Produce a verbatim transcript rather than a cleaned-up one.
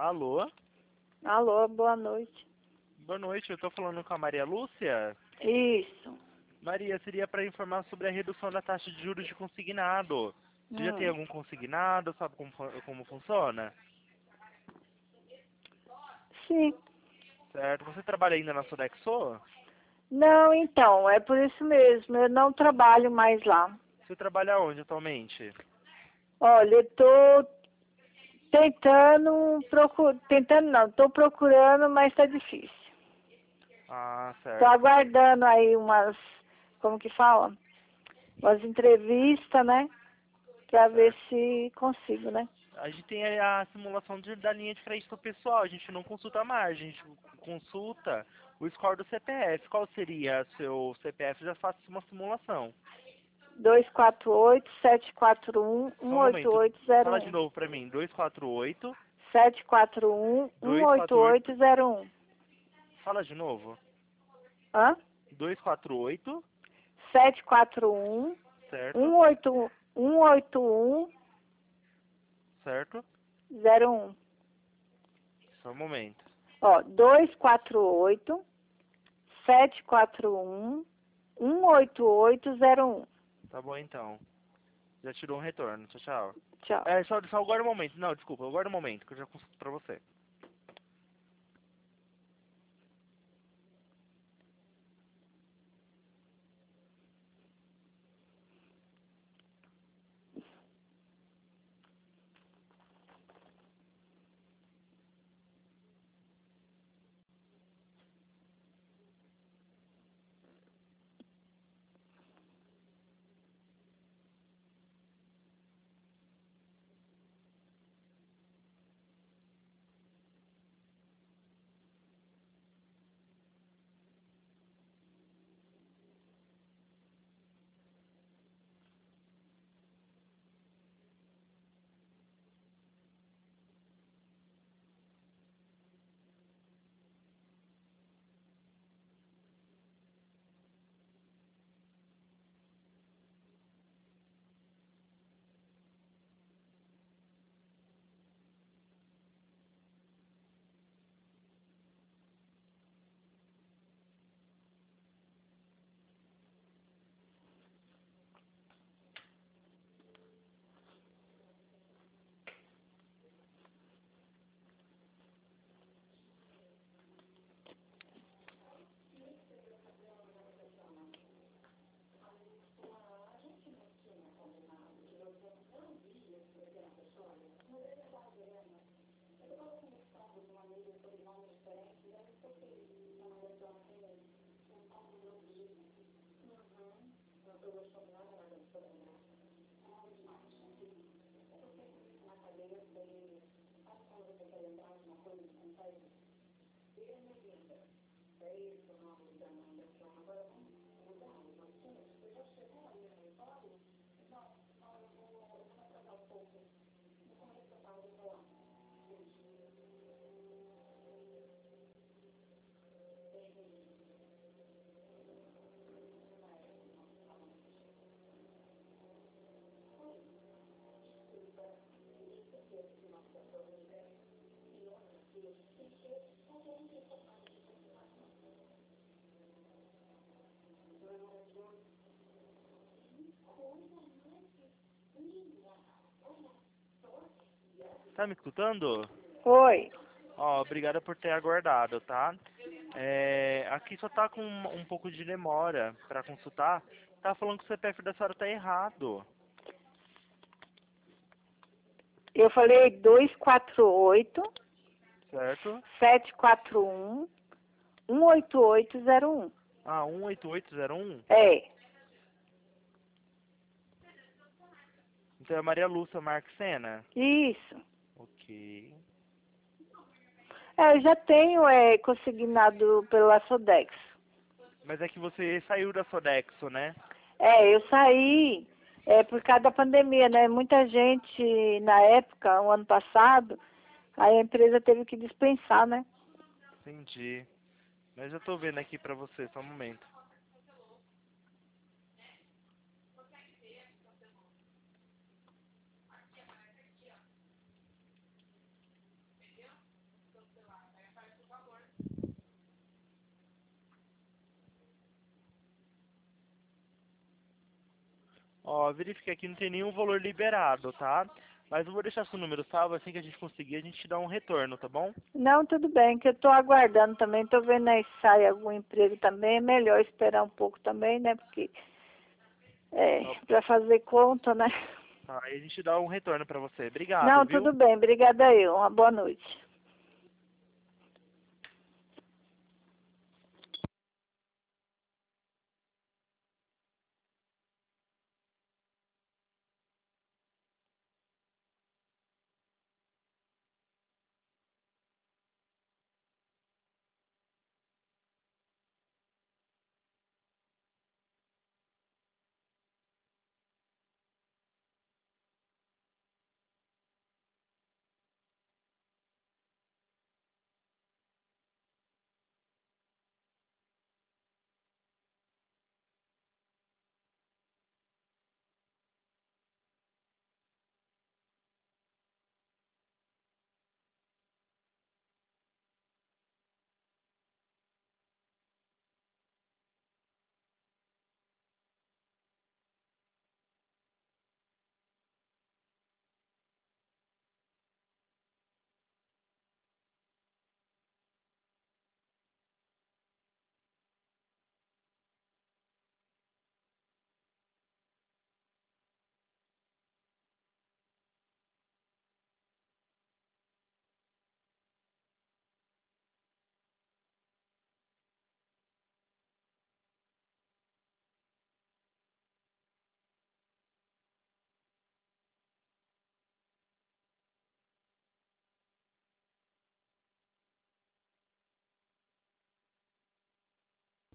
Alô? Alô, boa noite. Boa noite, eu tô falando com a Maria Lúcia. Isso. Maria, seria para informar sobre a redução da taxa de juros de consignado. Você já tem Hum. algum consignado? Sabe como, fu- como funciona? Sim. Certo. Você trabalha ainda na Sodexo? Não, então, é por isso mesmo. Eu não trabalho mais lá. Você trabalha onde atualmente? Olha, eu tô tentando, procu... tentando não, tô procurando, mas tá difícil. Ah, Tô certo. aguardando aí umas, como que fala? Umas entrevistas, né? Pra ver Certo. se consigo, né? A gente tem a simulação de- da linha de crédito pessoal, a gente não consulta a margem, a gente consulta o score do C P F. Qual seria seu C P F? Já faço uma simulação. dois quatro oito, sete quatro um, Só um um oito momento, oito zero fala de um. novo pra mim. dois quatro oito, sete quatro um, um oito dois quatro oito, oito zero um. fala de novo. Hã? dois quatro oito, sete quatro um, certo, um oito um oito um certo. zero um. Só um momento. Ó, dois quatro oito, sete quatro um, um oito oito zero um. Tá bom então. Já tirou um retorno. Tchau, tchau. Tchau. É, só, só aguarda um momento. Não, desculpa, aguarda um momento que eu já consulto pra você. Tá me escutando? Oi. Ó, obrigado por ter aguardado, tá? É, aqui só tá com um, um pouco de demora pra consultar. Tá falando que o C P F da senhora tá errado, Eu falei dois quatro oito, certo? sete quatro um, um oito oito zero um. Ah, um oito oito zero um? É. Então é Maria Lúcia Marxena? Isso. Ok. É, eu já tenho é, consignado pela Sodex. Mas é que você saiu da Sodexo, né? É, eu saí é, por causa da pandemia, né? Muita gente, na época, o ano passado, aí a empresa teve que dispensar, né? Entendi. Mas eu tô vendo aqui pra você, só um momento. Ó, verifiquei aqui, não tem nenhum valor liberado, tá? Mas eu vou deixar seu número salvo, assim que a gente conseguir, a gente te dá um retorno, tá bom? Não, tudo bem, que eu estou aguardando também, estou vendo aí se sai algum emprego também, é melhor esperar um pouco também, né, porque é, Tá, para fazer conta, né? tá, aí a gente dá um retorno pra você. Obrigado, Não, viu? tudo bem, obrigada eu, uma boa noite.